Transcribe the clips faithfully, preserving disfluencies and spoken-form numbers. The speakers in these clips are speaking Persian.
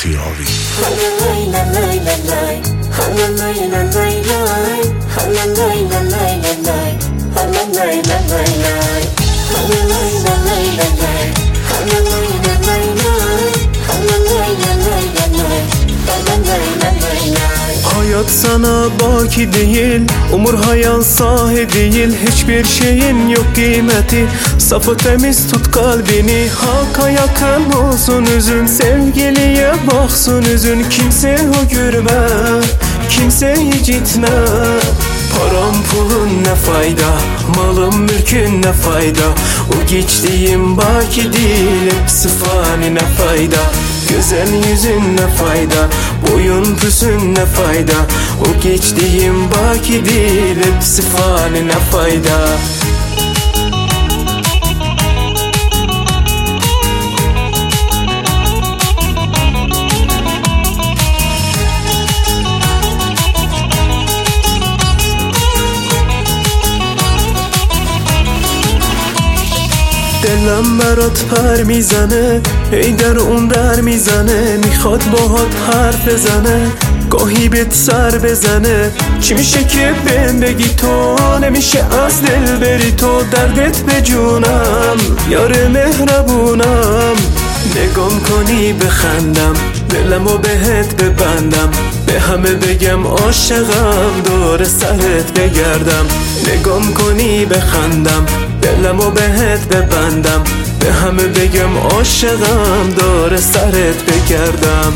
خیابی. Hayat sana baki değil, umur hayal sahi değil. Hiçbir şeyin yok kıymeti, safı temiz tut kalbini. Hakka yakın olsun üzün, sevgiliye baksın üzün. Kimse o görme, kimseyi gitme. Param pulun ne fayda, malım mülkün ne fayda. O geçtiğim baki değil, hepsi fani ne fayda. Güzel yüzün ne fayda, boyun püsün ne fayda. O geçtiğim baki değil, hepsi fani ne fayda. دلم برات پر میزنه، ای در اون در میزنه. میخواد باهات حرف بزنه، گاهی بهت سر بزنه. چی میشه که بهم بگی تو نمیشه از دل بری تو؟ دردت به جونم یار مهربونم. نگام کنی بخندم، دلمو بهت ببندم. به همه بگم عاشقم، دور سرت بگردم. نگام کنی بخندم، دلمو بهت ببندم. به همه بگم عاشقم، دور سرت بگردم.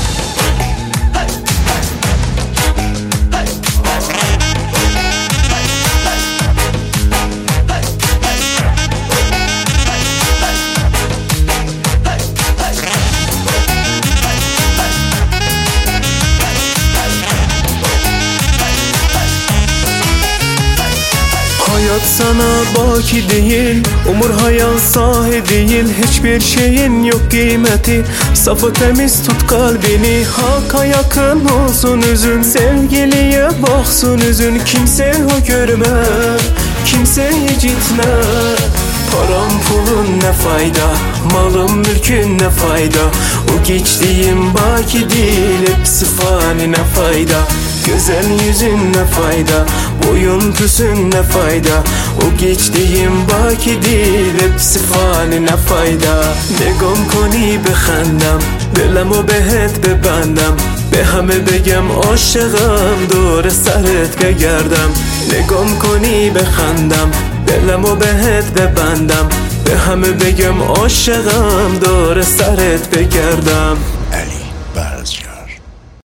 Hayat sana baki değil, umur hayal sahi değil. Hiçbir şeyin yok kıymeti, safı temiz tut kalbini. Hakka yakın olsun üzün, sevgiliye baksın üzün. Kimse o görme, kimseyi gitme. Param pulun ne fayda, malım mülkün ne fayda. O geçtiğim baki değil, hepsi fani ne fayda. Güzel yüzün ne fayda, boyun püsün ne fayda. O geçtiğim baki değil, hepsi fani ne fayda. نگام کنی بخندم، دلمو بهت ببندم. به همه بگم عاشقم، دور سرت بگردم. نگام کنی بخندم، دلمو بهت ببندم. به همه بگم عاشقم، دور سرت بگردم. علی برزگر.